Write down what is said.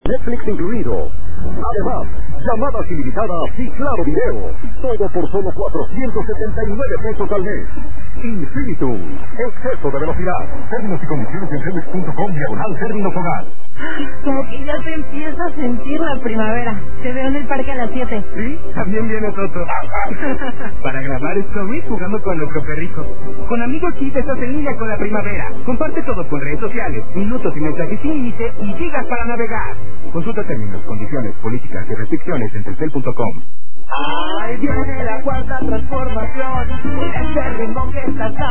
Netflix incluido. Además, llamadas ilimitadas y claro video. Todo por solo 479 pesos al mes. Infinitum. Exceso de velocidad. Términos y condiciones en Netflix.com/términos hogar. Como que ya se empieza a sentir la primavera. Te veo en el parque a las 7. Sí, también viene Toto. Para grabar stories jugando con nuestro perrijo. Con Amigo Chip estás en línea con la primavera. Comparte todo con redes sociales, minutos y mensajes sin límite y gigas para navegar. Consulta términos, condiciones, políticas y restricciones en Telcel.com. Ahí viene la cuarta transformación. Con este ritmo que estás